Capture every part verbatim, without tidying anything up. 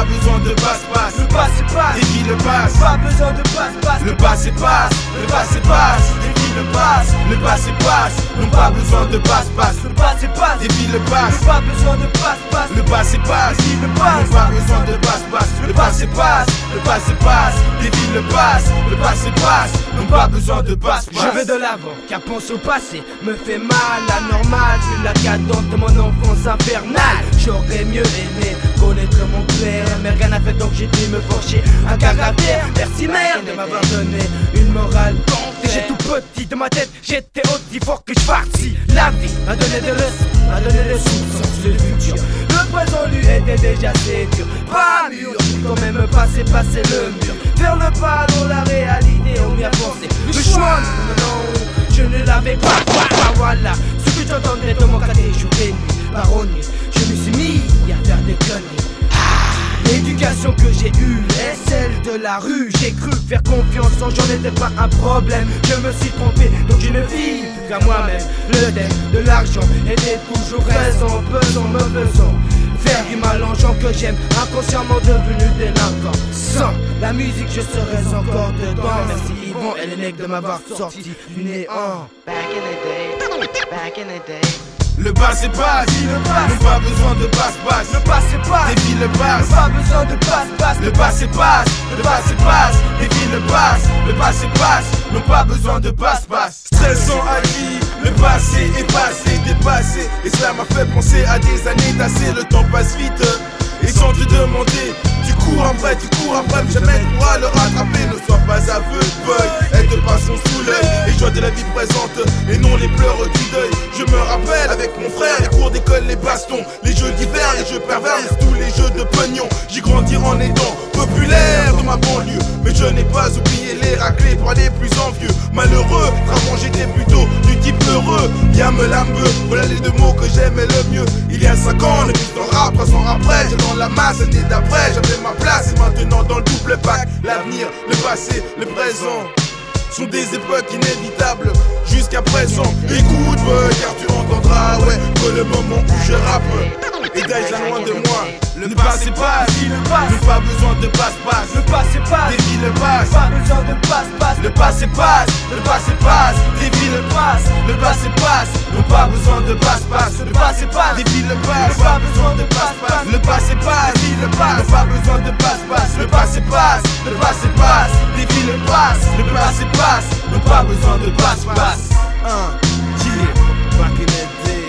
pas besoin de passe-passe. Le passé passe, les villes passent. Pas besoin de passe-passe. Le passé passe, le passé passe. Les villes passent, le passé passe. N'ont pas besoin de passe-passe. Le passé passe, les villes passent. Pas besoin de passe-passe. Le passé passe, les villes passent. N'ont pas besoin de passe-passe. Le passé passe, le passé passe. Les villes passent, le passé passe. N'ont pas besoin de passe-passe. Je vais de l'avant, car penser au passé me fait mal. Anormal, vu la cadence de mon enfance infernale. J'aurais mieux aimé connaître mon père, mais rien n'a fait donc j'ai dû me forger un caractère. Merci mère de m'avoir donné une morale. J'ai tout petit de ma tête, j'étais aussi fort que je partis. La vie m'a donné de leçons, m'a donné des soupçons sur le futur. Le présent lui était déjà assez dur. Pas mûr, j'ai quand même passé, passer le mur. Faire le pas dans la réalité, on m'y a forcé. Le choix, non, non, je ne l'avais pas. Ah, voilà, ce que j'entendais de mon côté, jour et nuit, baronnie. Je me suis mis à faire des conneries. L'éducation que j'ai eue est celle de la rue. J'ai cru faire confiance sans j'en étais pas un problème. Je me suis trompé donc je ne vis plus qu'à moi-même. Le dette de l'argent était toujours présent, pesant, me faisant faire du mal en gens que j'aime, inconsciemment devenu délinquant. Sans la musique je serais encore dedans. Merci Yvon et les nègres de m'avoir sorti du néant. Back in the day, back in the day. Le passé passe, le passe. N'ont pas besoin de passe-passe. Le passé passe, les villes passent. Pas besoin de passe-passe. Le passé passe, le passé passe. Les villes passent, le passé passe. N'ont pas besoin de passe-passe. Stressant à vie, le passé est passé, dépassé. Et cela m'a fait penser à des années d'assez. Le temps passe vite, et sans te demander. Tu cours après, tu cours après, mais jamais tu pourras le rattraper. Ne sois pas aveugle, boy. Aide de passion sous l'œil et joie de la vie présente, et non les pleurs du deuil. Je me rappelle avec mon frère les cours d'école, les bastons, les jeux d'hiver, les jeux pervers, mais tous les jeux de pognon. J'y grandis en étant populaire de ma banlieue, mais je n'ai pas oublié les raclés pour les plus envieux. Malheureux, avant j'étais plutôt du type heureux. Yam lambeux, voilà les deux mots que j'aimais le mieux. Il y a cinq ans, le but dans rap, trois ans après, j'ai dans la masse, l'année d'après, j'avais ma place et maintenant dans le double pack. L'avenir, le passé, le présent sont des époques inévitables jusqu'à présent. Écoute, ouais, car tu entendras, ouais, que le moment où je rappe est déjà loin de moi. Le passé passe, n'ont pas besoin de passe-passe. Le passé passe, les villes passent. Pas besoin de passe-passe. Le passé passe, le passé passe. Les villes passent, le passé passe. N'ont pas besoin de passe-passe. Le passé passe, les villes passent. Pas besoin de passe-passe. Le passé passe, les villes passent. Pas besoin de passe-passe. Le passé passe, le passé passe. Les villes passent, le passé passe. N'ont pas besoin de passe-passe. Un, yeah, back in the day.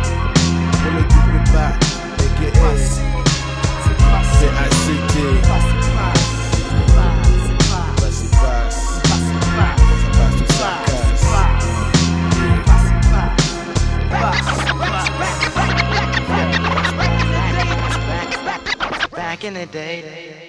Pour le double back, a k a c'est A C T. Back in the day.